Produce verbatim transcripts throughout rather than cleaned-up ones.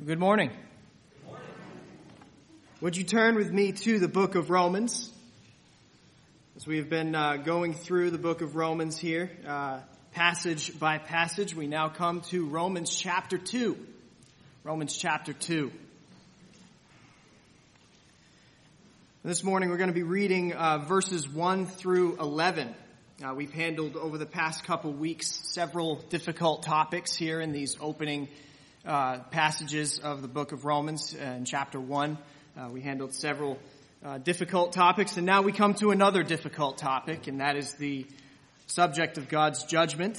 Good morning. Good morning. Would you turn with me to the book of Romans? As we have been uh, going through the book of Romans here, uh, passage by passage, we now come to Romans chapter two. Romans chapter two. This morning we're going to be reading uh, verses one through eleven. Uh, we've handled over the past couple weeks several difficult topics here in these opening Uh, passages of the book of Romans. Uh, in chapter one, uh, we handled several uh, difficult topics, and now we come to another difficult topic, and that is the subject of God's judgment.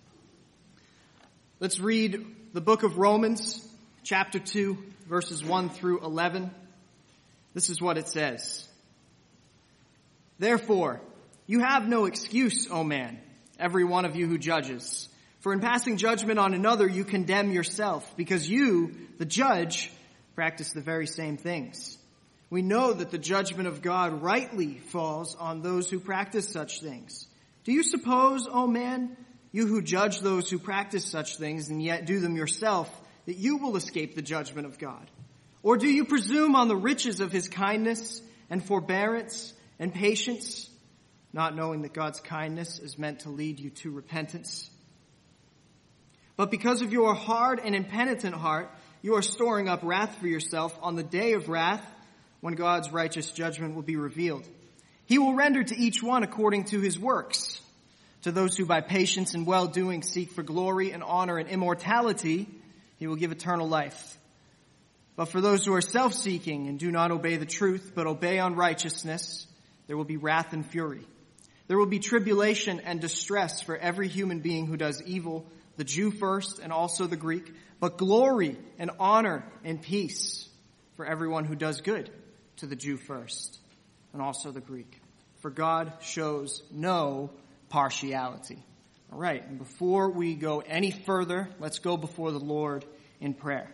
Let's read the book of Romans, chapter two, verses one through eleven. This is what it says. Therefore, you have no excuse, O man, every one of you who judges. For in passing judgment on another, you condemn yourself, because you, the judge, practice the very same things. We know that the judgment of God rightly falls on those who practice such things. Do you suppose, O man, you who judge those who practice such things and yet do them yourself, that you will escape the judgment of God? Or do you presume on the riches of his kindness and forbearance and patience, not knowing that God's kindness is meant to lead you to repentance? But because of your hard and impenitent heart, you are storing up wrath for yourself on the day of wrath, when God's righteous judgment will be revealed. He will render to each one according to his works. To those who by patience and well-doing seek for glory and honor and immortality, he will give eternal life. But for those who are self-seeking and do not obey the truth, but obey unrighteousness, there will be wrath and fury. There will be tribulation and distress for every human being who does evil, the Jew first and also the Greek, but glory and honor and peace for everyone who does good, to the Jew first and also the Greek. For God shows no partiality. All right, and before we go any further, let's go before the Lord in prayer.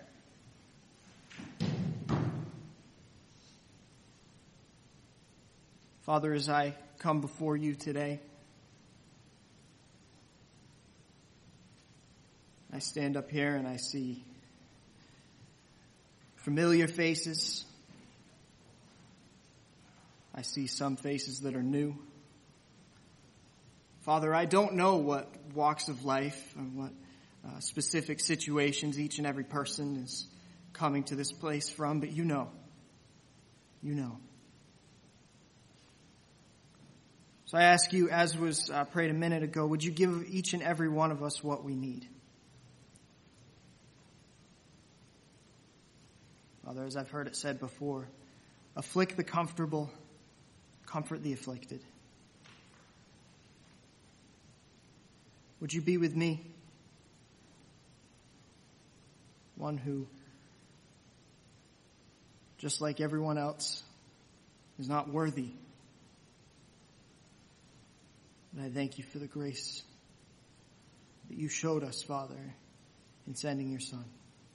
Father, as I come before you today, I stand up here and I see familiar faces. I see some faces that are new. Father, I don't know what walks of life and what uh, specific situations each and every person is coming to this place from, but you know. You know. So I ask you, as was uh, prayed a minute ago, would you give each and every one of us what we need? Father, as I've heard it said before, afflict the comfortable, comfort the afflicted. Would you be with me? One who, just like everyone else, is not worthy. And I thank you for the grace that you showed us, Father, in sending your Son.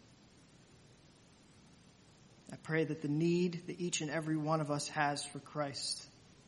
I pray that the need that each and every one of us has for Christ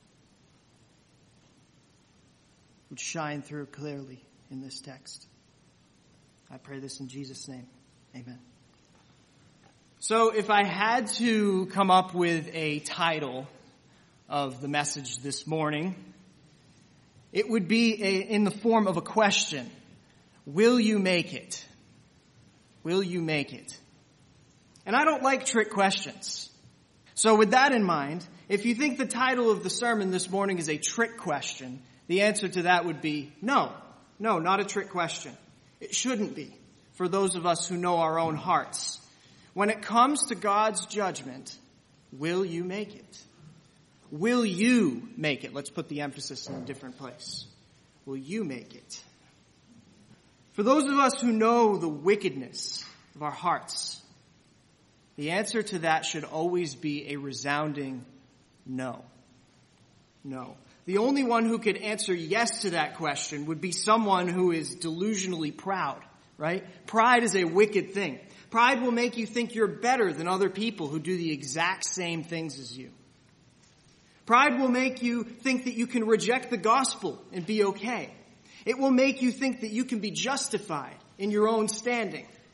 would shine through clearly in this text. I pray this in Jesus' name. Amen. So if I had to come up with a title of the message this morning, it would be a, in the form of a question. Will you make it? Will you make it? And I don't like trick questions. So with that in mind, if you think the title of the sermon this morning is a trick question, the answer to that would be no. No, not a trick question. It shouldn't be, for those of us who know our own hearts. When it comes to God's judgment, will you make it? Will you make it? Let's put the emphasis in a different place. Will you make it? For those of us who know the wickedness of our hearts, the answer to that should always be a resounding no. No. The only one who could answer yes to that question would be someone who is delusionally proud, right? Pride is a wicked thing. Pride will make you think you're better than other people who do the exact same things as you. Pride will make you think that you can reject the gospel and be okay. It will make you think that you can be justified in your own standing.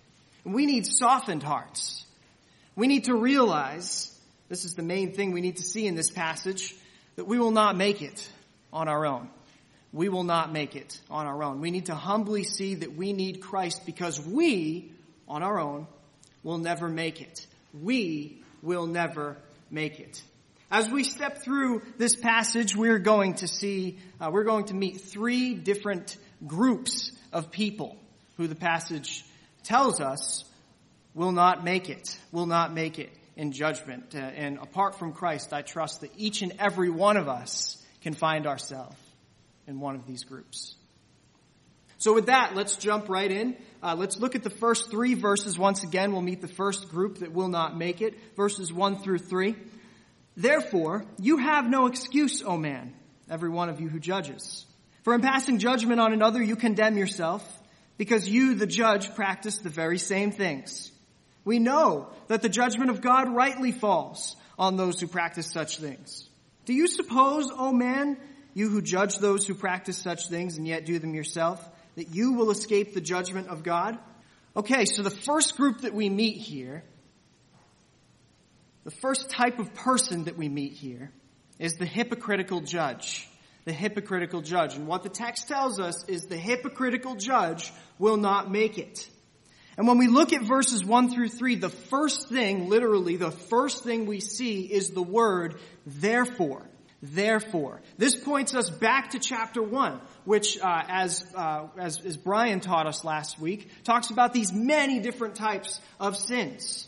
We need softened hearts. We need to realize, this is the main thing we need to see in this passage, that we will not make it on our own. We will not make it on our own. We need to humbly see that we need Christ because we, on our own, will never make it. We will never make it. As we step through this passage, we're going to see, uh, we're going to meet three different groups of people who the passage tells us will not make it, will not make it in judgment. Uh, and apart from Christ, I trust that each and every one of us can find ourselves in one of these groups. So with that, let's jump right in. Uh, let's look at the first three verses. Once again, we'll meet the first group that will not make it, verses one through three. Therefore, you have no excuse, O man, every one of you who judges. For in passing judgment on another, you condemn yourself, because you, the judge, practice the very same things. We know that the judgment of God rightly falls on those who practice such things. Do you suppose, O man, you who judge those who practice such things and yet do them yourself, that you will escape the judgment of God? Okay, so the first group that we meet here, the first type of person that we meet here is the hypocritical judge. The hypocritical judge. And what the text tells us is the hypocritical judge will not make it. And when we look at verses one through three, the first thing, literally the first thing we see is the word therefore. Therefore. This points us back to chapter one, which, uh, as, uh, as, as Brian taught us last week, talks about these many different types of sins.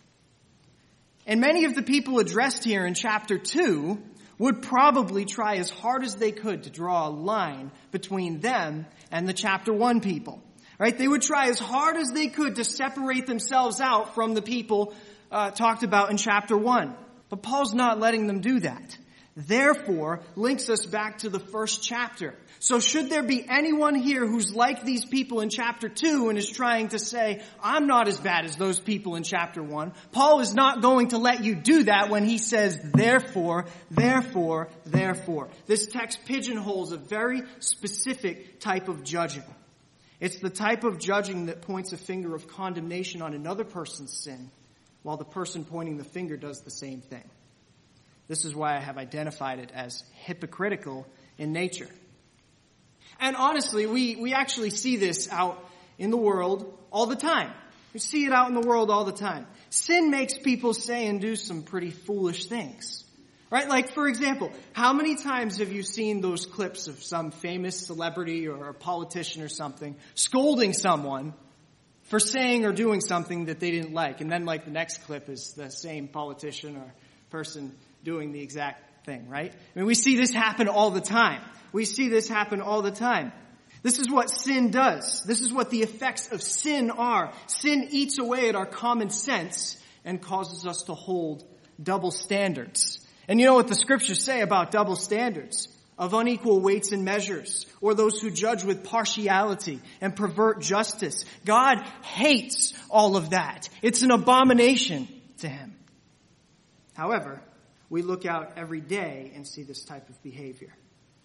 And many of the people addressed here in chapter two would probably try as hard as they could to draw a line between them and the chapter one people. Right? They would try as hard as they could to separate themselves out from the people uh, talked about in chapter one. But Paul's not letting them do that. Therefore, links us back to the first chapter. So should there be anyone here who's like these people in chapter two and is trying to say, I'm not as bad as those people in chapter one, Paul is not going to let you do that when he says, therefore, therefore, therefore. This text pigeonholes a very specific type of judging. It's the type of judging that points a finger of condemnation on another person's sin, while the person pointing the finger does the same thing. This is why I have identified it as hypocritical in nature. And honestly, we, we actually see this out in the world all the time. We see it out in the world all the time. Sin makes people say and do some pretty foolish things. Right? Like, for example, how many times have you seen those clips of some famous celebrity or a politician or something scolding someone for saying or doing something that they didn't like? And then, like, the next clip is the same politician or person doing the exact thing, right? I mean, we see this happen all the time. We see this happen all the time. This is what sin does. This is what the effects of sin are. Sin eats away at our common sense and causes us to hold double standards. And you know what the scriptures say about double standards? Of unequal weights and measures, or those who judge with partiality and pervert justice. God hates all of that. It's an abomination to him. However, we look out every day and see this type of behavior.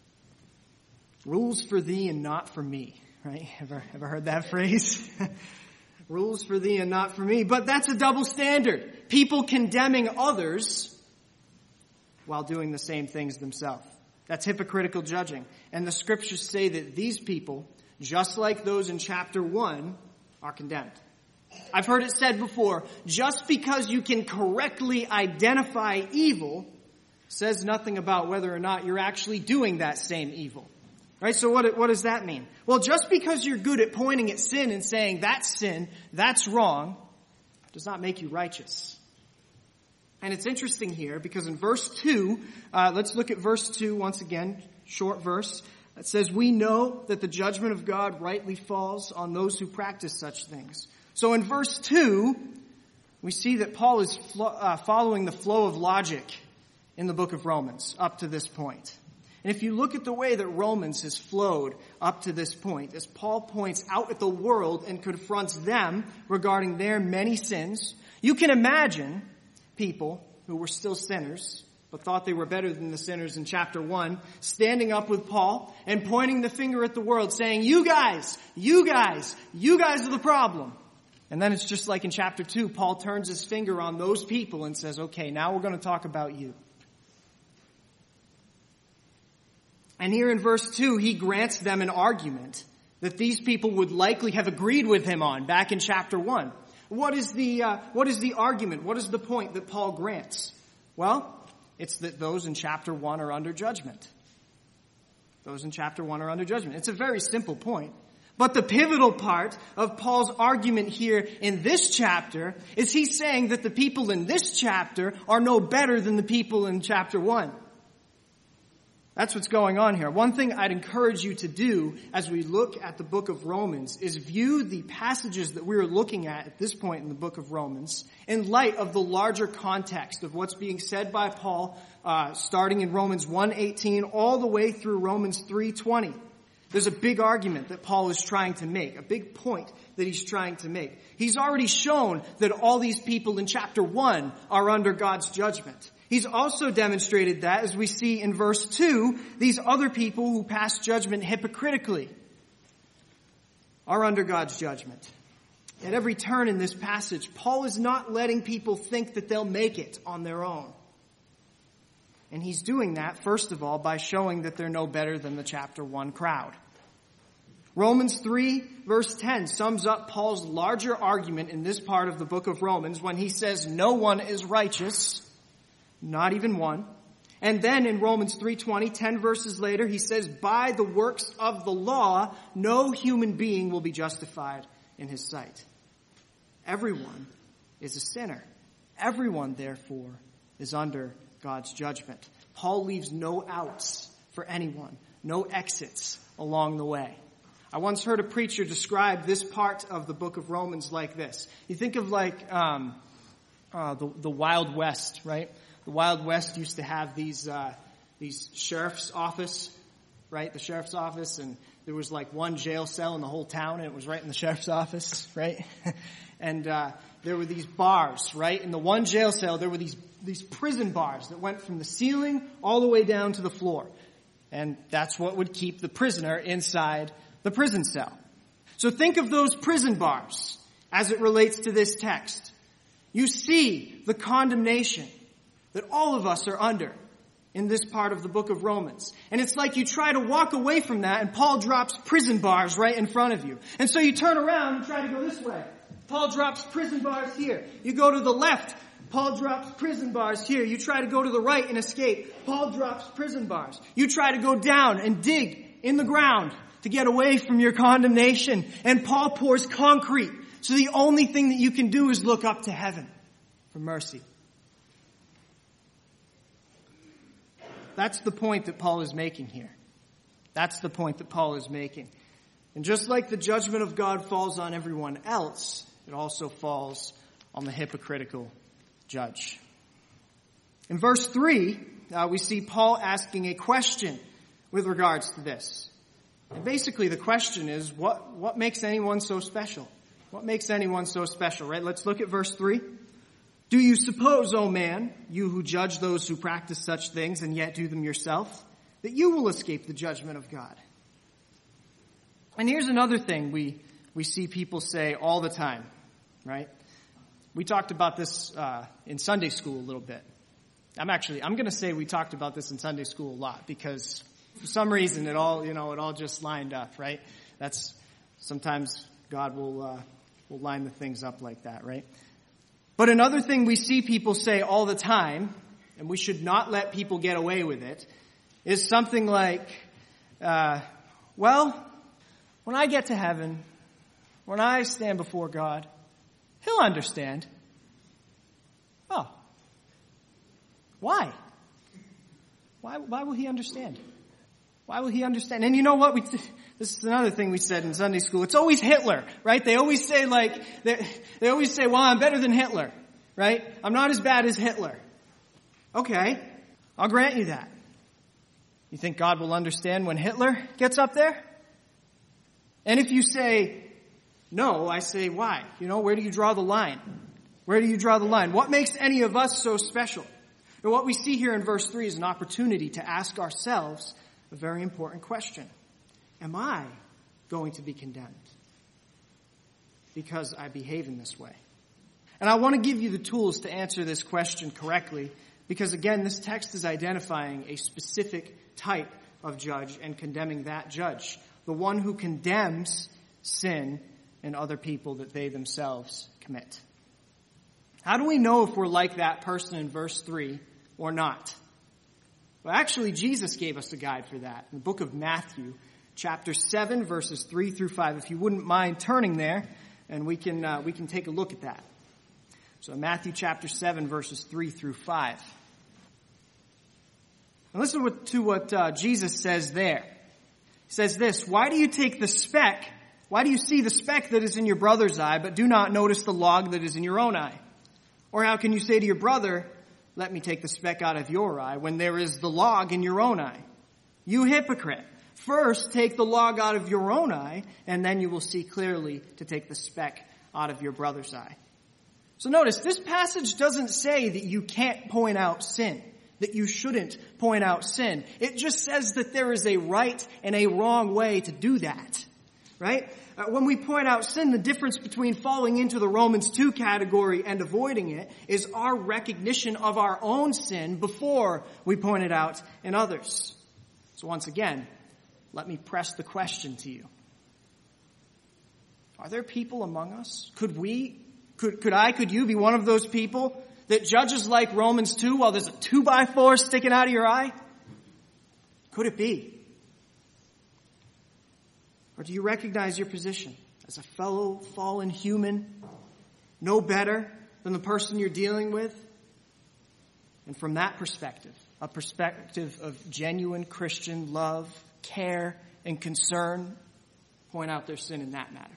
Rules for thee and not for me, right? Ever, ever heard that phrase? Rules for thee and not for me. But that's a double standard. People condemning others while doing the same things themselves. That's hypocritical judging. And the scriptures say that these people, just like those in chapter one, are condemned. I've heard it said before, just because you can correctly identify evil says nothing about whether or not you're actually doing that same evil. Right? So what, what does that mean? Well, just because you're good at pointing at sin and saying that's sin, that's wrong, does not make you righteous. And it's interesting here because in verse two, uh, let's look at verse two once again, short verse. It says, we know that the judgment of God rightly falls on those who practice such things. So in verse two, we see that Paul is flo- uh, following the flow of logic in the book of Romans up to this point. And if you look at the way that Romans has flowed up to this point, as Paul points out at the world and confronts them regarding their many sins, you can imagine people who were still sinners, but thought they were better than the sinners in chapter one, standing up with Paul and pointing the finger at the world, saying, you guys, you guys, you guys are the problem. And then it's just like in chapter two, Paul turns his finger on those people and says, okay, now we're going to talk about you. And here in verse two, he grants them an argument that these people would likely have agreed with him on back in chapter one. What is the, uh, what is the argument? What is the point that Paul grants? Well, it's that those in chapter one are under judgment. Those in chapter one are under judgment. It's a very simple point. But the pivotal part of Paul's argument here in this chapter is he's saying that the people in this chapter are no better than the people in chapter one. That's what's going on here. One thing I'd encourage you to do as we look at the book of Romans is view the passages that we're looking at at this point in the book of Romans in light of the larger context of what's being said by Paul, uh, starting in Romans one eighteen all the way through Romans three twenty. There's a big argument that Paul is trying to make, a big point that he's trying to make. He's already shown that all these people in chapter one are under God's judgment. He's also demonstrated that, as we see in verse two, these other people who pass judgment hypocritically are under God's judgment. At every turn in this passage, Paul is not letting people think that they'll make it on their own. And he's doing that, first of all, by showing that they're no better than the chapter one crowd. Romans three, verse ten, sums up Paul's larger argument in this part of the book of Romans when he says, no one is righteous, not even one. And then in Romans three twenty, ten verses later, he says, by the works of the law, no human being will be justified in his sight. Everyone is a sinner. Everyone, therefore, is under God's judgment. Paul leaves no outs for anyone, no exits along the way. I once heard a preacher describe this part of the book of Romans like this. You think of like um, uh, the, the Wild West, right? The Wild West used to have these uh, these sheriff's office, right? The sheriff's office, and there was like one jail cell in the whole town, and it was right in the sheriff's office, right? and uh, there were these bars, right? In the one jail cell, there were these these prison bars that went from the ceiling all the way down to the floor, and that's what would keep the prisoner inside the prison cell. So think of those prison bars as it relates to this text. You see the condemnation that all of us are under in this part of the book of Romans. And it's like you try to walk away from that and Paul drops prison bars right in front of you. And so you turn around and try to go this way. Paul drops prison bars here. You go to the left. Paul drops prison bars here. You try to go to the right and escape. Paul drops prison bars. You try to go down and dig in the ground to get away from your condemnation. And Paul pours concrete. So the only thing that you can do is look up to heaven for mercy. That's the point that Paul is making here. That's the point that Paul is making. And just like the judgment of God falls on everyone else, it also falls on the hypocritical judge. In verse three, uh, we see Paul asking a question with regards to this. And basically the question is, what, what makes anyone so special? What makes anyone so special, right? Let's look at verse three. Do you suppose, O man, you who judge those who practice such things and yet do them yourself, that you will escape the judgment of God? And here's another thing we, we see people say all the time, right? We talked about this uh, in Sunday school a little bit. I'm actually, I'm going to say we talked about this in Sunday school a lot because for some reason it all, you know, it all just lined up, right? That's, sometimes God will, uh, will line the things up like that, right? But another thing we see people say all the time, and we should not let people get away with it, is something like, uh, well, when I get to heaven, when I stand before God, He'll understand. Oh. Why? Why, why will He understand? Why will He understand? And you know what? We, this is another thing we said in Sunday school. It's always Hitler, right? They always say like, they, they always say, well, I'm better than Hitler, right? I'm not as bad as Hitler. Okay, I'll grant you that. You think God will understand when Hitler gets up there? And if you say, no, I say, why? You know, where do you draw the line? Where do you draw the line? What makes any of us so special? And what we see here in verse three is an opportunity to ask ourselves a very important question. Am I going to be condemned? because I behave in this way? And I want to give you the tools to answer this question correctly, because again, this text is identifying a specific type of judge and condemning that judge, the one who condemns sin in other people that they themselves commit. How do we know if we're like that person in verse three or not? Well, actually, Jesus gave us a guide for that in the book of Matthew, chapter seven, verses three through five. If you wouldn't mind turning there, and we can uh, we can take a look at that. So Matthew chapter seven, verses three through five. And listen to what uh, Jesus says there. He says this, "Why do you take the speck, why do you see the speck that is in your brother's eye, but do not notice the log that is in your own eye? Or how can you say to your brother, let me take the speck out of your eye, when there is the log in your own eye? You hypocrite! First take the log out of your own eye, and then you will see clearly to take the speck out of your brother's eye." So notice, this passage doesn't say that you can't point out sin, that you shouldn't point out sin. It just says that there is a right and a wrong way to do that, right? Uh, when we point out sin, the difference between falling into the Romans two category and avoiding it is our recognition of our own sin before we point it out in others. So once again, let me press the question to you. Are there people among us? Could we, could, could I, could you be one of those people that judges like Romans two while there's a two by four sticking out of your eye? Could it be? Or do you recognize your position as a fellow fallen human, no better than the person you're dealing with? And from that perspective, a perspective of genuine Christian love, care, and concern, point out their sin in that matter?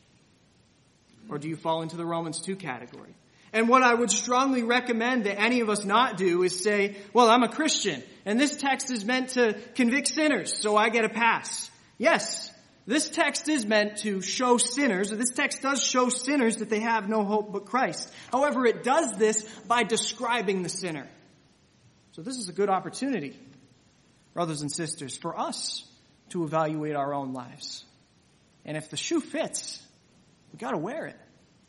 Or do you fall into the Romans two category? And what I would strongly recommend that any of us not do is say, well, I'm a Christian, and this text is meant to convict sinners, so I get a pass. Yes, this text is meant to show sinners, or this text does show sinners that they have no hope but Christ. However, it does this by describing the sinner. So this is a good opportunity, brothers and sisters, for us to evaluate our own lives. And if the shoe fits, we got to wear it.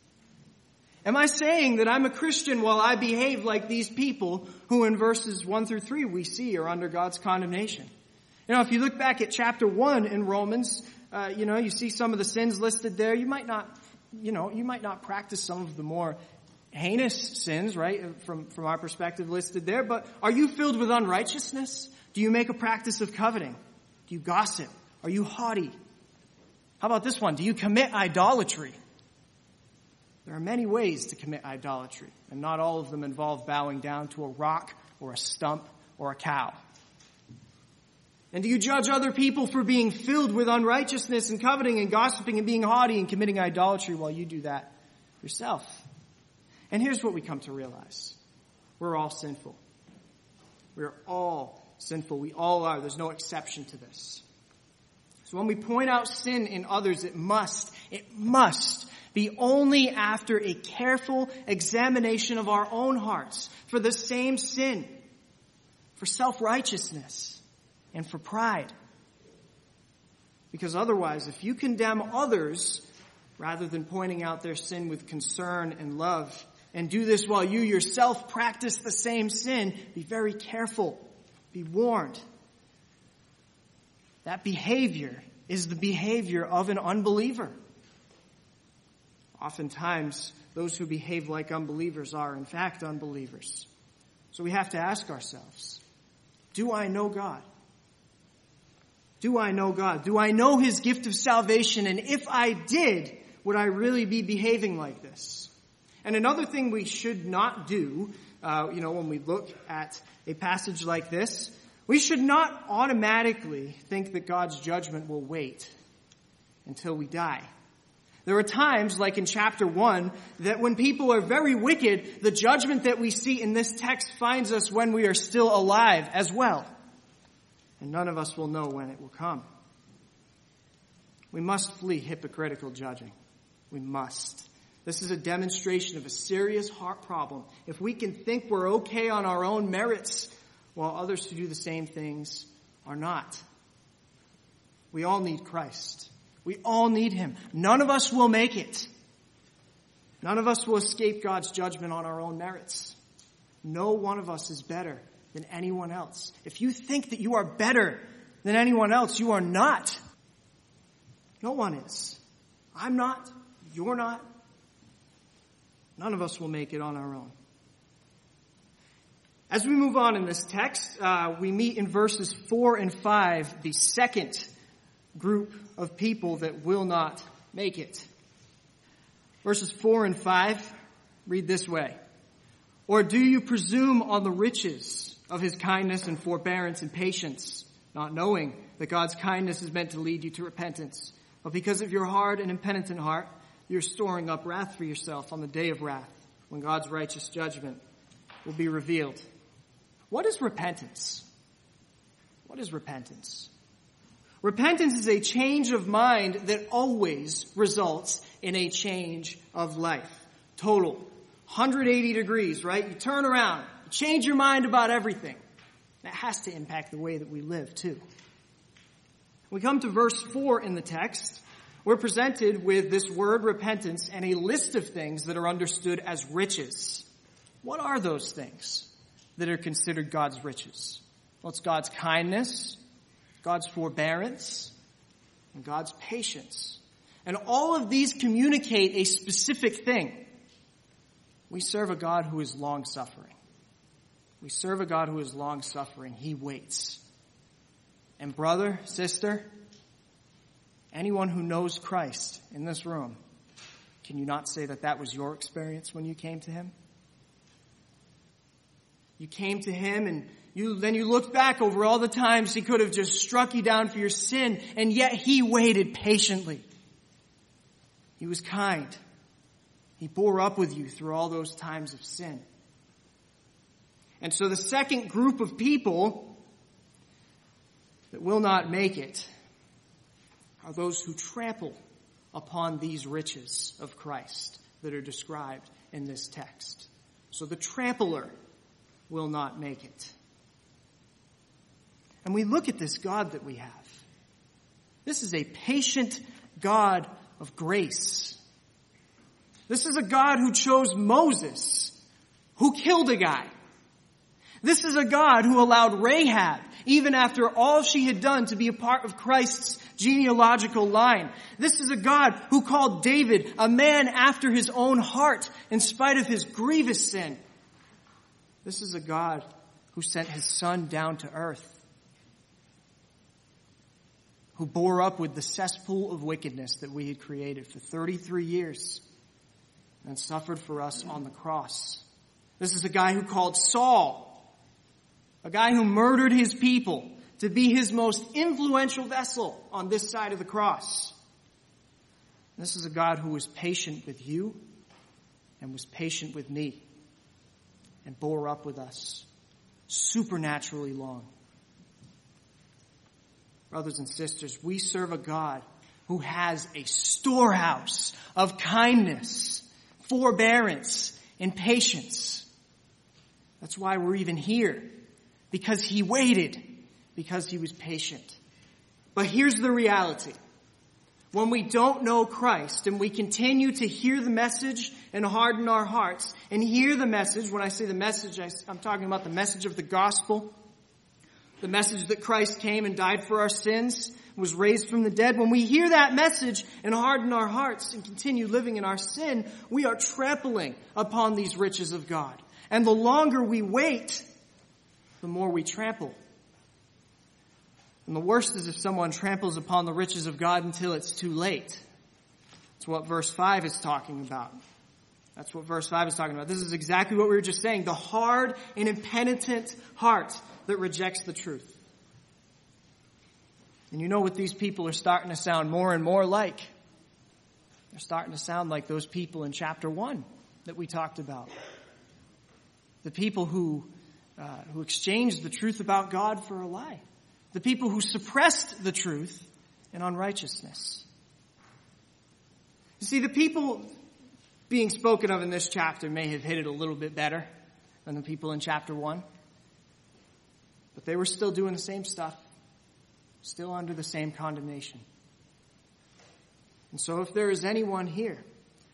Am I saying that I'm a Christian while I behave like these people who in verses one through three we see are under God's condemnation? You know, if you look back at chapter one in Romans, uh, you know, you see some of the sins listed there. You might not, you know, you might not practice some of the more heinous sins, right, from, from our perspective listed there. But are you filled with unrighteousness? Do you make a practice of coveting? Do you gossip? Are you haughty? How about this one? Do you commit idolatry? There are many ways to commit idolatry, and not all of them involve bowing down to a rock or a stump or a cow. And do you judge other people for being filled with unrighteousness and coveting and gossiping and being haughty and committing idolatry while you do that yourself? And here's what we come to realize. We're all sinful. We're all sinful. We all are. There's no exception to this. So when we point out sin in others, it must, it must be only after a careful examination of our own hearts for the same sin, for self-righteousness, and for pride. Because otherwise, if you condemn others rather than pointing out their sin with concern and love, and do this while you yourself practice the same sin, be very careful. Be warned. That behavior is the behavior of an unbeliever. Oftentimes, those who behave like unbelievers are, in fact, unbelievers. So we have to ask ourselves, do I know God? Do I know God? Do I know His gift of salvation? And if I did, would I really be behaving like this? And another thing we should not do, uh, you know, when we look at a passage like this, we should not automatically think that God's judgment will wait until we die. There are times, like in chapter one, that when people are very wicked, the judgment that we see in this text finds us when we are still alive as well. And none of us will know when it will come. We must flee hypocritical judging. We must. This is a demonstration of a serious heart problem. If we can think we're okay on our own merits, while others who do the same things are not. We all need Christ. We all need Him. None of us will make it. None of us will escape God's judgment on our own merits. No one of us is better than anyone else. If you think that you are better than anyone else, you are not. No one is. I'm not. You're not. None of us will make it on our own. As we move on in this text, uh, we meet in verses four and five the second group of people that will not make it. Verses four and five read this way. Or do you presume on the riches of his kindness and forbearance and patience, not knowing that God's kindness is meant to lead you to repentance? But because of your hard and impenitent heart, you're storing up wrath for yourself on the day of wrath, when God's righteous judgment will be revealed. What is repentance? What is repentance? Repentance is a change of mind that always results in a change of life. Total. one hundred eighty degrees, right? You turn around. You change your mind about everything. That has to impact the way that we live, too. We come to verse four in the text. We're presented with this word repentance and a list of things that are understood as riches. What are those things that are considered God's riches? Well, it's God's kindness, God's forbearance, and God's patience. And all of these communicate a specific thing. We serve a God who is long-suffering. We serve a God who is long-suffering. He waits. And brother, sister, anyone who knows Christ in this room, can you not say that that was your experience when you came to him? You came to him and you then you looked back over all the times he could have just struck you down for your sin, and yet he waited patiently. He was kind. He bore up with you through all those times of sin. And so the second group of people that will not make it are those who trample upon these riches of Christ that are described in this text. So the trampler will not make it. And we look at this God that we have. This is a patient God of grace. This is a God who chose Moses, who killed a guy. This is a God who allowed Rahab, even after all she had done, to be a part of Christ's genealogical line. This is a God who called David a man after his own heart, in spite of his grievous sin. This is a God who sent his Son down to earth, who bore up with the cesspool of wickedness that we had created for thirty-three years and suffered for us on the cross. This is a guy who called Saul, a guy who murdered his people, to be his most influential vessel on this side of the cross. This is a God who was patient with you and was patient with me and bore up with us supernaturally long. Brothers and sisters, we serve a God who has a storehouse of kindness, forbearance, and patience. That's why we're even here. Because he waited. Because he was patient. But here's the reality. When we don't know Christ and we continue to hear the message and harden our hearts and hear the message, when I say the message, I'm talking about the message of the gospel, the message that Christ came and died for our sins, was raised from the dead. When we hear that message and harden our hearts and continue living in our sin, we are trampling upon these riches of God. And the longer we wait, the more we trample. And the worst is if someone tramples upon the riches of God until it's too late. That's what verse five is talking about. That's what verse five is talking about. This is exactly what we were just saying. The hard and impenitent heart that rejects the truth. And you know what these people are starting to sound more and more like? They're starting to sound like those people in chapter one that we talked about. The people who, uh, who exchanged the truth about God for a lie. The people who suppressed the truth in unrighteousness. You see, the people being spoken of in this chapter may have hit it a little bit better than the people in chapter one. But they were still doing the same stuff. Still under the same condemnation. And so if there is anyone here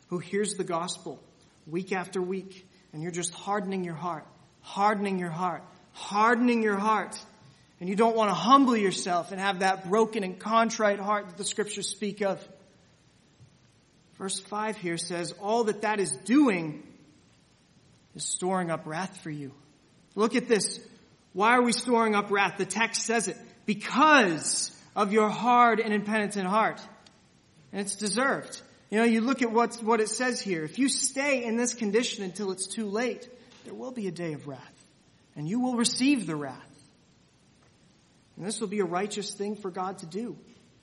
who hears the gospel week after week, and you're just hardening your heart, hardening your heart, hardening your heart, and you don't want to humble yourself and have that broken and contrite heart that the scriptures speak of. Verse five here says, all that that is doing is storing up wrath for you. Look at this. Why are we storing up wrath? The text says it. Because of your hard and impenitent heart. And it's deserved. You know, you look at what, what it says here. If you stay in this condition until it's too late, there will be a day of wrath. And you will receive the wrath. And this will be a righteous thing for God to do.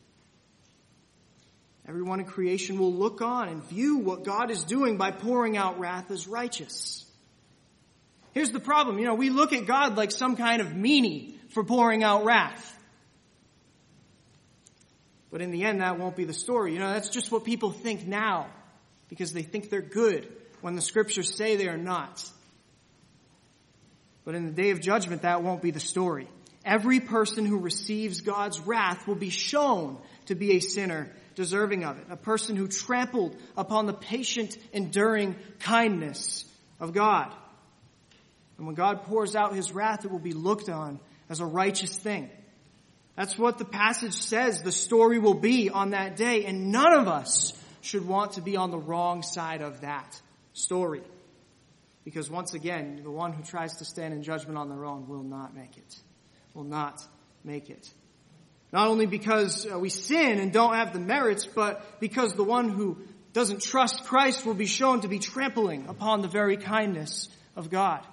Everyone in creation will look on and view what God is doing by pouring out wrath as righteous. Here's the problem. You know, we look at God like some kind of meanie for pouring out wrath. But in the end, that won't be the story. You know, that's just what people think now because they think they're good when the scriptures say they are not. But in the day of judgment, that won't be the story. Every person who receives God's wrath will be shown to be a sinner deserving of it. A person who trampled upon the patient, enduring kindness of God. And when God pours out his wrath, it will be looked on as a righteous thing. That's what the passage says the story will be on that day. And none of us should want to be on the wrong side of that story. Because once again, the one who tries to stand in judgment on their own will not make it. Will not make it. Not only because uh, we sin and don't have the merits, but because the one who doesn't trust Christ will be shown to be trampling upon the very kindness of God.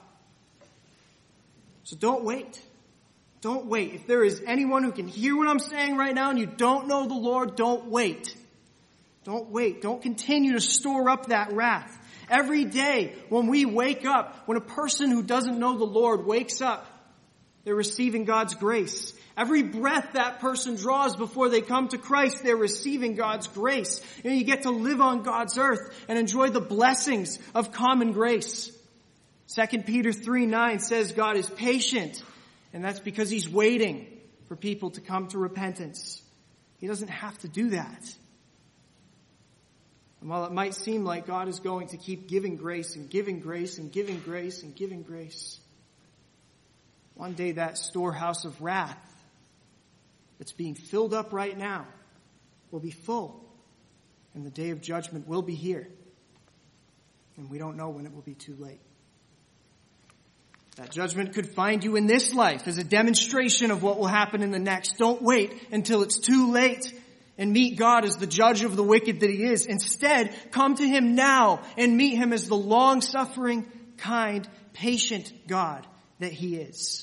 So don't wait. Don't wait. If there is anyone who can hear what I'm saying right now and you don't know the Lord, don't wait. Don't wait. Don't continue to store up that wrath. Every day when we wake up, when a person who doesn't know the Lord wakes up, they're receiving God's grace. Every breath that person draws before they come to Christ, they're receiving God's grace. You know, you get to live on God's earth and enjoy the blessings of common grace. Second Peter three nine says God is patient, and that's because he's waiting for people to come to repentance. He doesn't have to do that. And while it might seem like God is going to keep giving grace and giving grace and giving grace and giving grace, one day that storehouse of wrath that's being filled up right now will be full. And the day of judgment will be here. And we don't know when it will be too late. That judgment could find you in this life as a demonstration of what will happen in the next. Don't wait until it's too late and meet God as the judge of the wicked that he is. Instead, come to him now and meet him as the long-suffering, kind, patient God that he is.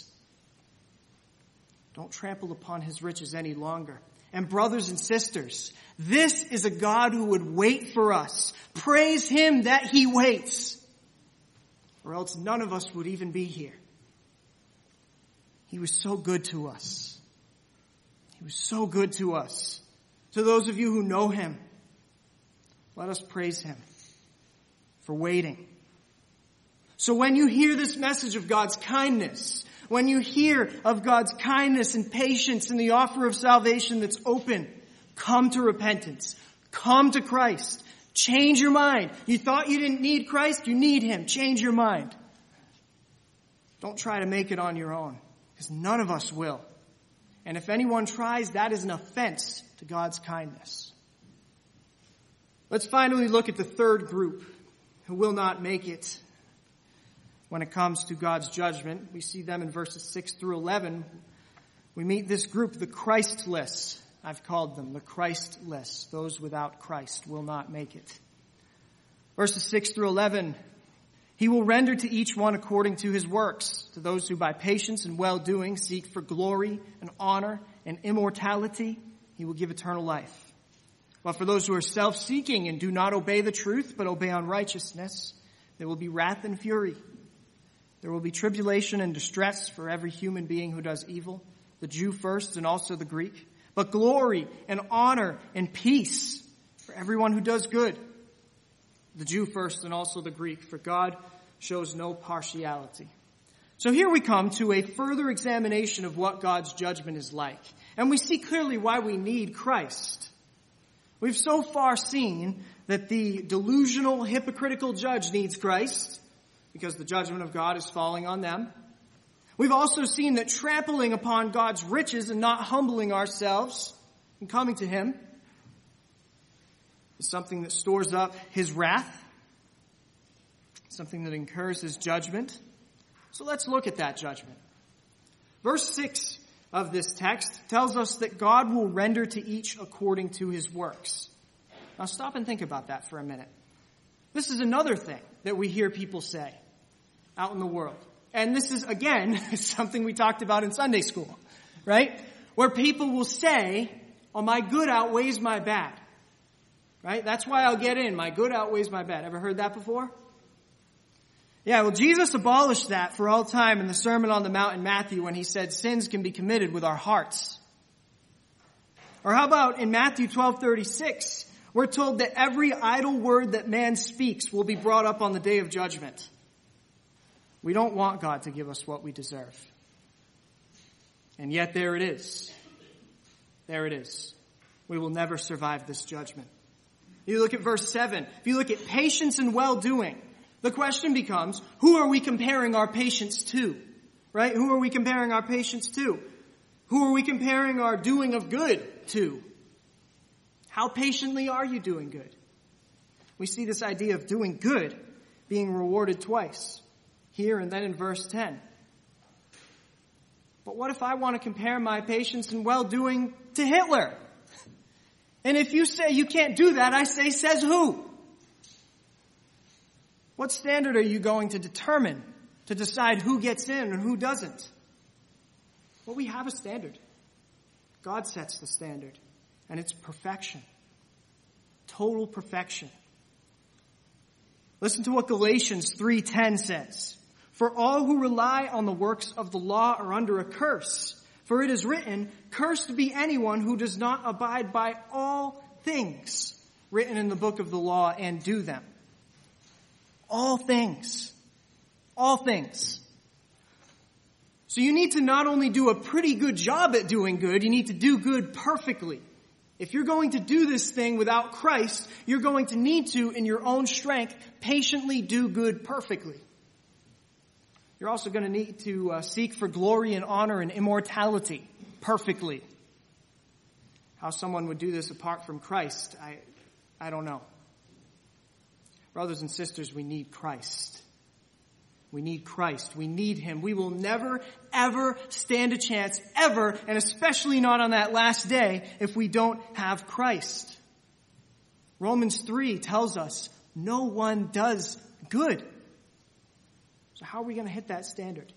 Don't trample upon his riches any longer. And brothers and sisters, this is a God who would wait for us. Praise him that he waits. Or else none of us would even be here. He was so good to us. He was so good to us. To those of you who know him, let us praise him for waiting. So when you hear this message of God's kindness, when you hear of God's kindness and patience and the offer of salvation that's open, come to repentance. Come to Christ. Change your mind. You thought you didn't need Christ? You need him. Change your mind. Don't try to make it on your own, because none of us will. And if anyone tries, that is an offense to God's kindness. Let's finally look at the third group who will not make it when it comes to God's judgment. We see them in verses six through eleven. We meet this group, the Christless. I've called them the Christless. Those without Christ will not make it. Verses six through eleven. He will render to each one according to his works. To those who by patience and well-doing seek for glory and honor and immortality, he will give eternal life. But for those who are self-seeking and do not obey the truth, but obey unrighteousness, there will be wrath and fury. There will be tribulation and distress for every human being who does evil, the Jew first and also the Greek, but glory and honor and peace for everyone who does good, the Jew first and also the Greek, for God shows no partiality. So here we come to a further examination of what God's judgment is like. And we see clearly why we need Christ. We've so far seen that the delusional, hypocritical judge needs Christ because the judgment of God is falling on them. We've also seen that trampling upon God's riches and not humbling ourselves and coming to him is something that stores up his wrath, something that incurs his judgment. So let's look at that judgment. Verse six of this text tells us that God will render to each according to his works. Now stop and think about that for a minute. This is another thing that we hear people say out in the world. And this is, again, something we talked about in Sunday school, right? Where people will say, oh, my good outweighs my bad, right? That's why I'll get in. My good outweighs my bad. Ever heard that before? Yeah, well, Jesus abolished that for all time in the Sermon on the Mount in Matthew when he said sins can be committed with our hearts. Or how about in Matthew twelve thirty-six, we're told that every idle word that man speaks will be brought up on the day of judgment. We don't want God to give us what we deserve. And yet there it is. There it is. We will never survive this judgment. You look at verse seven. If you look at patience and well-doing, the question becomes, who are we comparing our patience to? Right? Who are we comparing our patience to? Who are we comparing our doing of good to? How patiently are you doing good? We see this idea of doing good being rewarded twice, here and then in verse ten. But what if I want to compare my patience and well-doing to Hitler? And if you say you can't do that, I say, says who? What standard are you going to determine to decide who gets in and who doesn't? Well, we have a standard. God sets the standard, and it's perfection. Total perfection. Listen to what Galatians three ten says. For all who rely on the works of the law are under a curse. For it is written, cursed be anyone who does not abide by all things written in the book of the law and do them. All things. All things. So you need to not only do a pretty good job at doing good, you need to do good perfectly. If you're going to do this thing without Christ, you're going to need to, in your own strength, patiently do good perfectly. You're also going to need to uh, seek for glory and honor and immortality perfectly. How someone would do this apart from Christ, I, I don't know. Brothers and sisters, we need Christ. We need Christ. We need him. We will never, ever stand a chance, ever, and especially not on that last day, if we don't have Christ. Romans three tells us no one does good. So how are we going to hit that standard?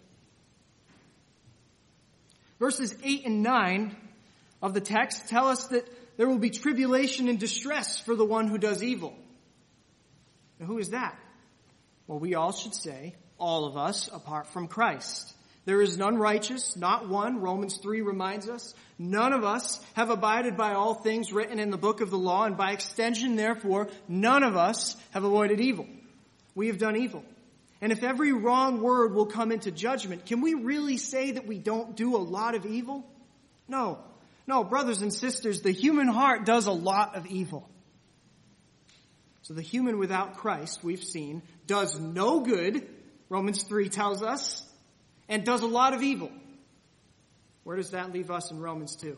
Verses eight and nine of the text tell us that there will be tribulation and distress for the one who does evil. Now, who is that? Well, we all should say, all of us, apart from Christ. There is none righteous, not one. Romans three reminds us. None of us have abided by all things written in the book of the law, and by extension, therefore, none of us have avoided evil. We have done evil. And if every wrong word will come into judgment, can we really say that we don't do a lot of evil? No. No, brothers and sisters, the human heart does a lot of evil. So the human without Christ, we've seen, does no good, Romans three tells us, and does a lot of evil. Where does that leave us in Romans two?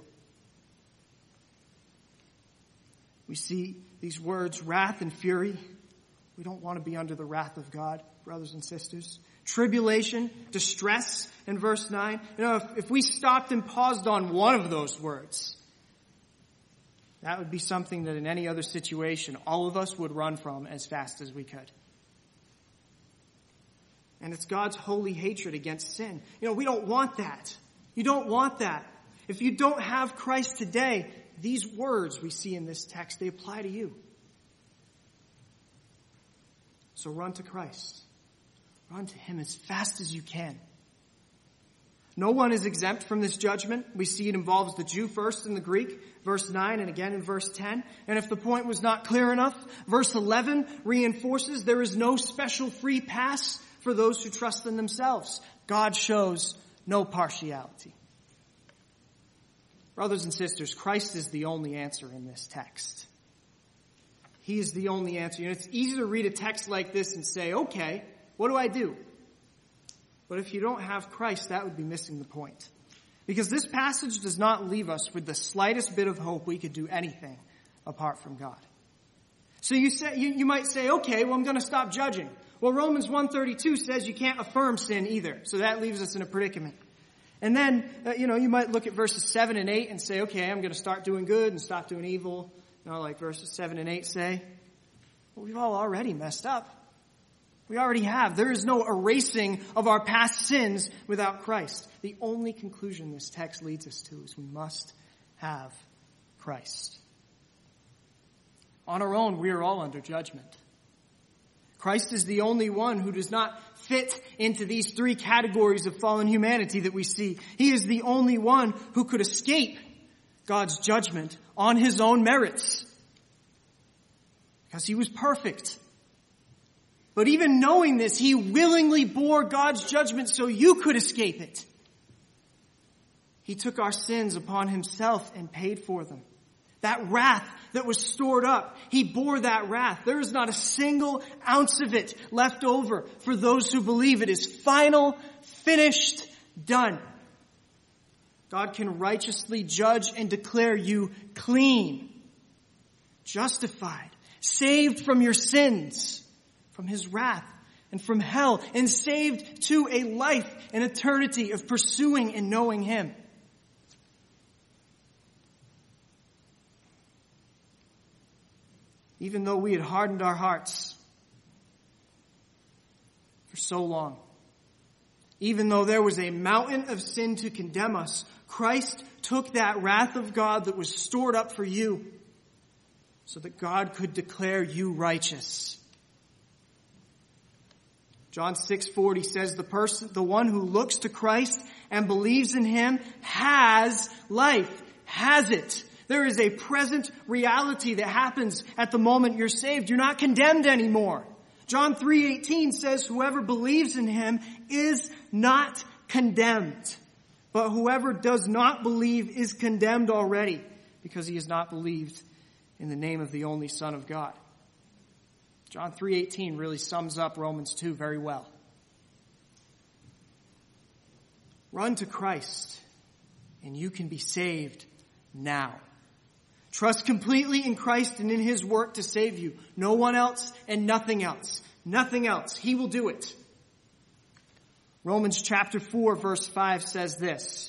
We see these words, wrath and fury. We don't want to be under the wrath of God, brothers and sisters. Tribulation, distress in verse nine. You know, if, if we stopped and paused on one of those words, that would be something that in any other situation, all of us would run from as fast as we could. And it's God's holy hatred against sin. You know, we don't want that. You don't want that. If you don't have Christ today, these words we see in this text, they apply to you. So run to Christ. Run to him as fast as you can. No one is exempt from this judgment. We see it involves the Jew first in the Greek, verse nine, and again in verse ten. And if the point was not clear enough, verse eleven reinforces there is no special free pass for those who trust in themselves. God shows no partiality. Brothers and sisters, Christ is the only answer in this text. He is the only answer. You know, it's easy to read a text like this and say, okay, what do I do? But if you don't have Christ, that would be missing the point. Because this passage does not leave us with the slightest bit of hope we could do anything apart from God. So you say, you, you might say, okay, well, I'm going to stop judging. Well, Romans one thirty-two says you can't affirm sin either. So that leaves us in a predicament. And then, uh, you know, you might look at verses seven and eight and say, okay, I'm going to start doing good and stop doing evil. You know, like verses seven and eight say. Well, we've all already messed up. We already have. There is no erasing of our past sins without Christ. The only conclusion this text leads us to is we must have Christ. On our own, we are all under judgment. Christ is the only one who does not fit into these three categories of fallen humanity that we see. He is the only one who could escape God's judgment on his own merits. Because he was perfect. But even knowing this, he willingly bore God's judgment so you could escape it. He took our sins upon himself and paid for them. That wrath that was stored up, he bore that wrath. There is not a single ounce of it left over for those who believe it is final, finished, done. God can righteously judge and declare you clean, justified, saved from your sins, from his wrath, and from hell, and saved to a life, an eternity of pursuing and knowing him. Even though we had hardened our hearts for so long, even though there was a mountain of sin to condemn us, Christ took that wrath of God that was stored up for you so that God could declare you righteous. John six forty says the person, the one who looks to Christ and believes in him has life, has it. There is a present reality that happens at the moment you're saved. You're not condemned anymore. John three eighteen says whoever believes in him is not condemned. But whoever does not believe is condemned already because he has not believed in the name of the only Son of God. John three eighteen really sums up Romans two very well. Run to Christ and you can be saved now. Trust completely in Christ and in his work to save you. No one else and nothing else. Nothing else. He will do it. Romans chapter four verse five says this.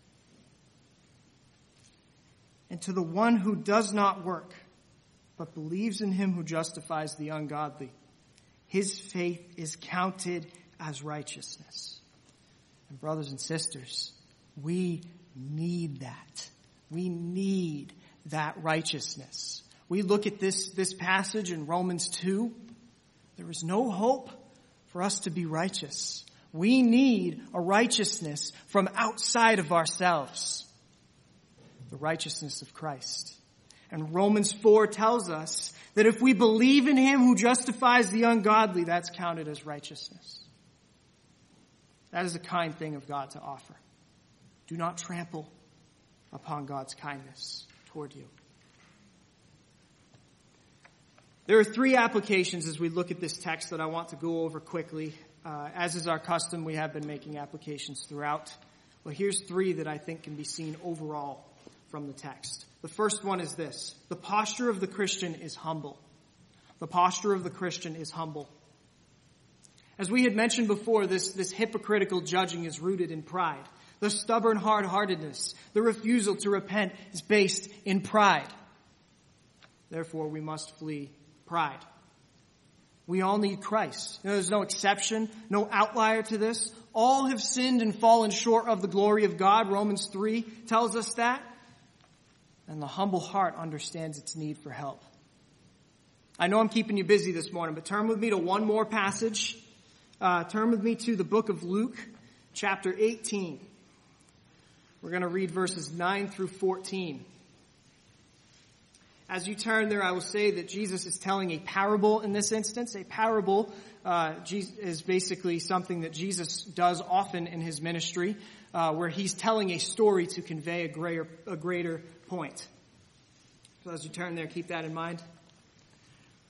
And to the one who does not work, but believes in him who justifies the ungodly, his faith is counted as righteousness. And brothers and sisters, we need that. We need that righteousness. We look at this, this passage in Romans two. There is no hope for us to be righteous. We need a righteousness from outside of ourselves. The righteousness of Christ. And Romans four tells us that if we believe in him who justifies the ungodly, that's counted as righteousness. That is a kind thing of God to offer. Do not trample upon God's kindness toward you. There are three applications as we look at this text that I want to go over quickly. Uh, as is our custom, we have been making applications throughout. Well, here's three that I think can be seen overall from the text. The first one is this. The posture of the Christian is humble. The posture of the Christian is humble. As we had mentioned before, this, this hypocritical judging is rooted in pride. The stubborn hard-heartedness, the refusal to repent is based in pride. Therefore, we must flee pride. We all need Christ. You know, there's no exception, no outlier to this. All have sinned and fallen short of the glory of God. Romans three tells us that. And the humble heart understands its need for help. I know I'm keeping you busy this morning, but turn with me to one more passage. Uh, turn with me to the book of Luke, chapter eighteen. We're going to read verses nine through fourteen. As you turn there, I will say that Jesus is telling a parable in this instance. A parable uh, is basically something that Jesus does often in his ministry, uh, where he's telling a story to convey a greater, a greater point. So as you turn there, keep that in mind.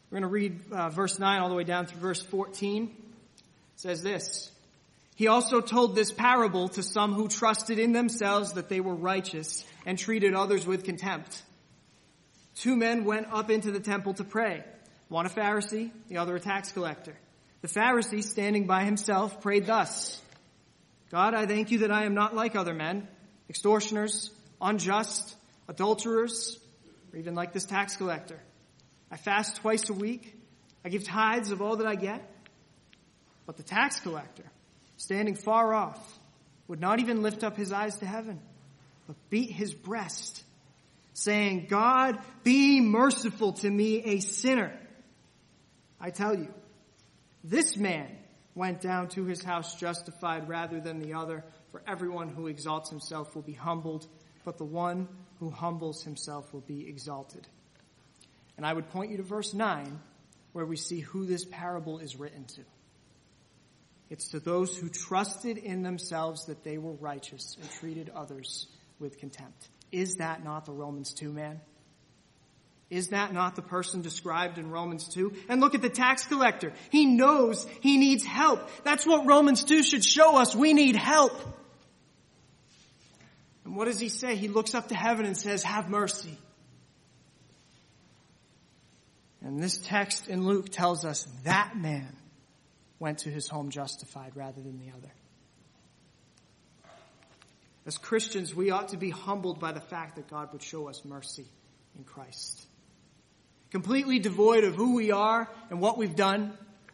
We're going to read uh, verse nine all the way down through verse fourteen. It says this: He also told this parable to some who trusted in themselves that they were righteous and treated others with contempt. Two men went up into the temple to pray, one a Pharisee, the other a tax collector. The Pharisee, standing by himself, prayed thus: God, I thank you that I am not like other men, extortioners, unjust, adulterers, or even like this tax collector. I fast twice a week. I give tithes of all that I get. But the tax collector, standing far off, would not even lift up his eyes to heaven, but beat his breast, saying, God, be merciful to me, a sinner. I tell you, this man went down to his house justified rather than the other, for everyone who exalts himself will be humbled, but the one who humbles himself will be exalted. And I would point you to verse nine, where we see who this parable is written to. It's to those who trusted in themselves that they were righteous and treated others with contempt. Is that not the Romans two man? Is that not the person described in Romans two? And look at the tax collector. He knows he needs help. That's what Romans two should show us. We need help. And what does he say? He looks up to heaven and says, have mercy. And this text in Luke tells us that man went to his home justified rather than the other. As Christians, we ought to be humbled by the fact that God would show us mercy in Christ. Completely devoid of who we are and what we've done.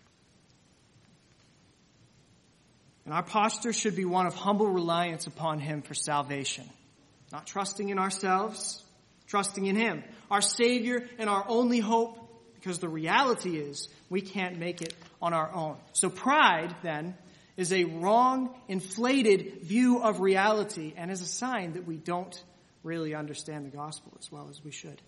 And our posture should be one of humble reliance upon Him for salvation. Not trusting in ourselves, trusting in Him, our Savior and our only hope, because the reality is we can't make it on our own. So pride, then, is a wrong, inflated view of reality and is a sign that we don't really understand the gospel as well as we should.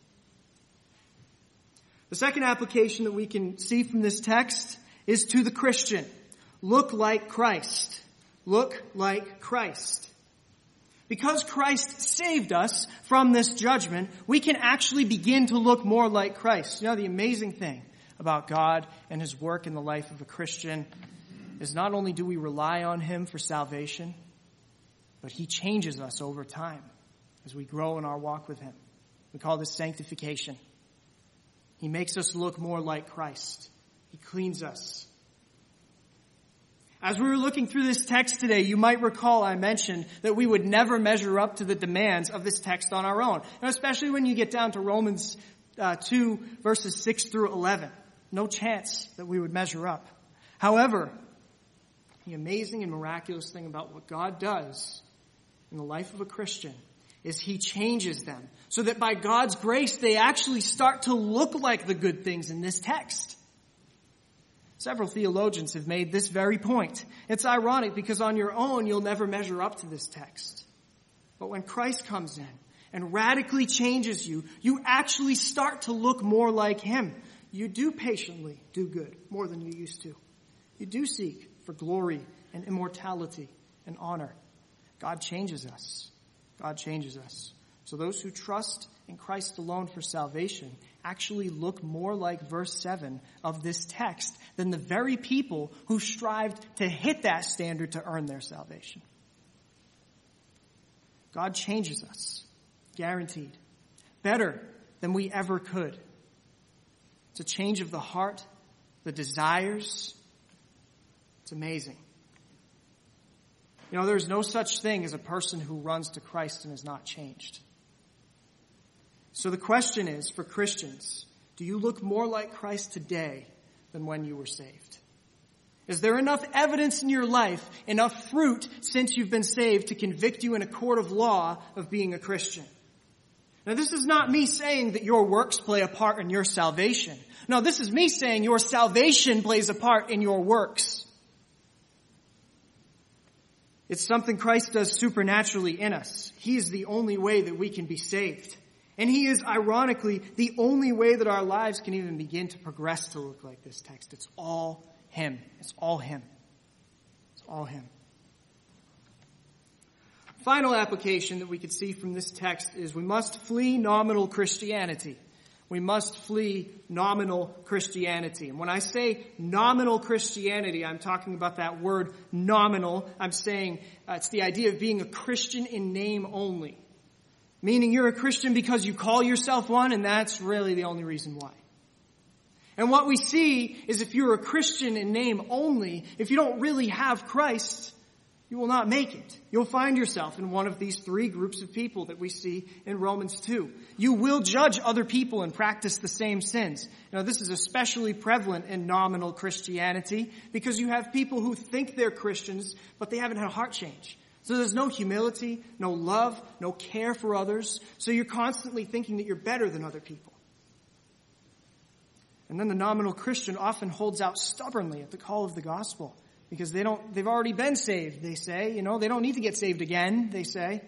The second application that we can see from this text is to the Christian. Look like Christ. Look like Christ. Because Christ saved us from this judgment, we can actually begin to look more like Christ. You know, the amazing thing about God and His work in the life of a Christian is not only do we rely on Him for salvation, but He changes us over time as we grow in our walk with Him. We call this sanctification. He makes us look more like Christ. He cleans us. As we were looking through this text today, you might recall I mentioned that we would never measure up to the demands of this text on our own. And especially when you get down to Romans uh, two, verses six through eleven. No chance that we would measure up. However, the amazing and miraculous thing about what God does in the life of a Christian is He changes them so that by God's grace they actually start to look like the good things in this text. Several theologians have made this very point. It's ironic because on your own you'll never measure up to this text. But when Christ comes in and radically changes you, you actually start to look more like Him. You do patiently do good more than you used to. You do seek for glory and immortality and honor. God changes us. God changes us. So those who trust in Christ alone for salvation actually look more like verse seven of this text than the very people who strived to hit that standard to earn their salvation. God changes us, guaranteed, better than we ever could. It's a change of the heart, the desires. It's amazing. You know, there's no such thing as a person who runs to Christ and is not changed. So the question is, for Christians, do you look more like Christ today than when you were saved? Is there enough evidence in your life, enough fruit since you've been saved to convict you in a court of law of being a Christian? Now, this is not me saying that your works play a part in your salvation. No, this is me saying your salvation plays a part in your works. It's something Christ does supernaturally in us. He is the only way that we can be saved. And He is, ironically, the only way that our lives can even begin to progress to look like this text. It's all Him. It's all Him. It's all Him. Final application that we could see from this text is we must flee nominal Christianity. We must flee nominal Christianity. And when I say nominal Christianity, I'm talking about that word nominal. I'm saying uh, it's the idea of being a Christian in name only. Meaning you're a Christian because you call yourself one, and that's really the only reason why. And what we see is if you're a Christian in name only, if you don't really have Christ, you will not make it. You'll find yourself in one of these three groups of people that we see in Romans two. You will judge other people and practice the same sins. Now, this is especially prevalent in nominal Christianity because you have people who think they're Christians, but they haven't had a heart change. So there's no humility, no love, no care for others. So you're constantly thinking that you're better than other people. And then the nominal Christian often holds out stubbornly at the call of the gospel. Because they don't, they've already been saved, they say. You know, they don't need to get saved again, they say.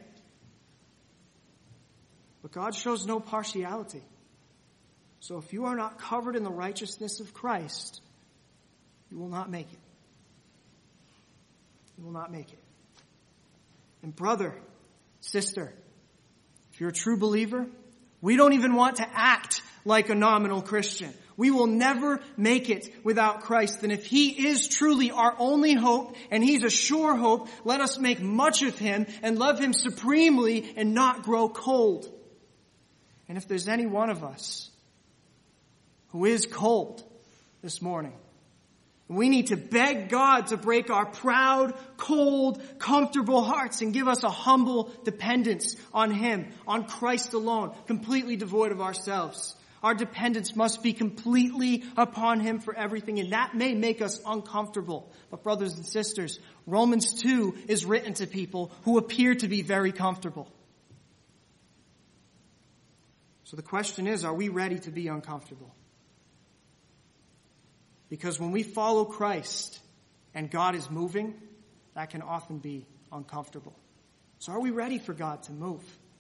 But God shows no partiality. So if you are not covered in the righteousness of Christ, you will not make it. You will not make it. And brother, sister, if you're a true believer, we don't even want to act like a nominal Christian. We will never make it without Christ. And if He is truly our only hope, and He's a sure hope, let us make much of Him and love Him supremely and not grow cold. And if there's any one of us who is cold this morning, we need to beg God to break our proud, cold, comfortable hearts and give us a humble dependence on Him, on Christ alone, completely devoid of ourselves. Our dependence must be completely upon Him for everything, and that may make us uncomfortable. But brothers and sisters, Romans two is written to people who appear to be very comfortable. So the question is, are we ready to be uncomfortable? Because when we follow Christ and God is moving, that can often be uncomfortable. So are we ready for God to move?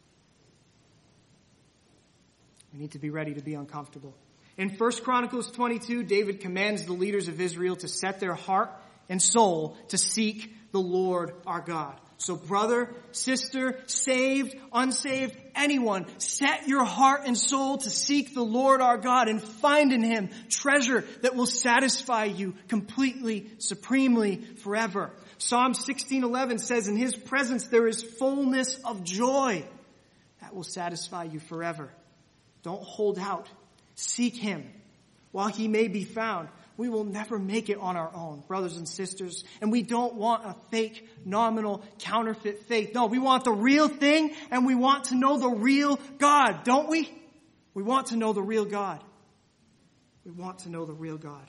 We need to be ready to be uncomfortable. In First Chronicles twenty-two, David commands the leaders of Israel to set their heart and soul to seek the Lord our God. So brother, sister, saved, unsaved, anyone, set your heart and soul to seek the Lord our God and find in Him treasure that will satisfy you completely, supremely, forever. Psalm sixteen eleven says, in His presence there is fullness of joy that will satisfy you forever. Don't hold out. Seek Him while He may be found. We will never make it on our own, brothers and sisters. And we don't want a fake, nominal, counterfeit faith. No, we want the real thing, and we want to know the real God, don't we? We want to know the real God. We want to know the real God.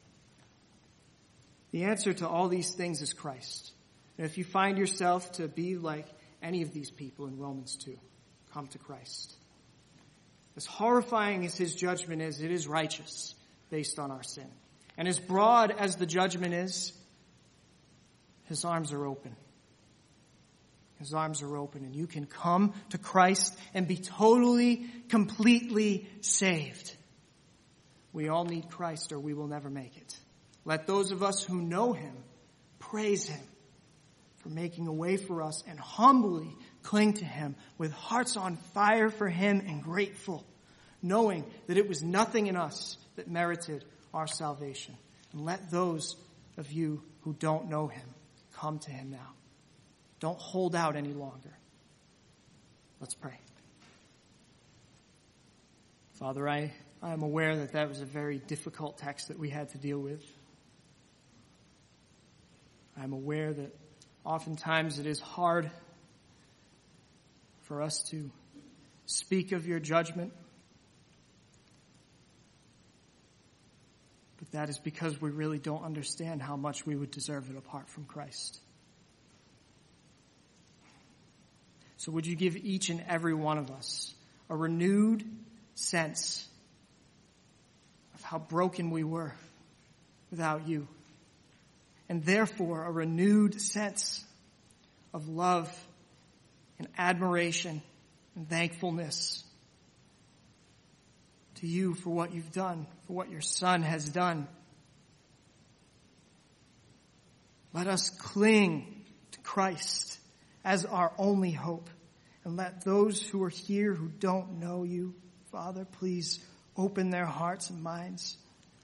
The answer to all these things is Christ. And if you find yourself to be like any of these people in Romans two, come to Christ. As horrifying as His judgment is, it is righteous based on our sin. And as broad as the judgment is, His arms are open. His arms are open, and you can come to Christ and be totally, completely saved. We all need Christ, or we will never make it. Let those of us who know Him praise Him for making a way for us, and humbly cling to Him with hearts on fire for Him and grateful, knowing that it was nothing in us that merited our salvation. And let those of you who don't know Him come to Him now. Don't hold out any longer. Let's pray. Father, I, I am aware that that was a very difficult text that we had to deal with. I'm aware that oftentimes it is hard for us to speak of your judgment. But that is because we really don't understand how much we would deserve it apart from Christ. So would you give each and every one of us a renewed sense of how broken we were without you, and therefore a renewed sense of love and admiration and thankfulness to you for what you've done, for what your Son has done. Let us cling to Christ as our only hope. And let those who are here who don't know you, Father, please Open their hearts and minds.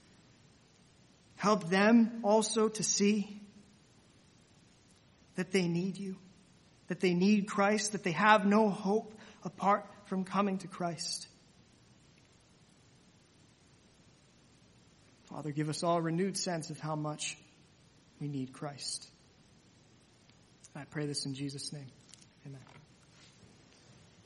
Help them also to see that they need you, that they need Christ, that they have no hope apart from coming to Christ. Father, give us all a renewed sense of how much we need Christ. I pray this in Jesus' name. Amen.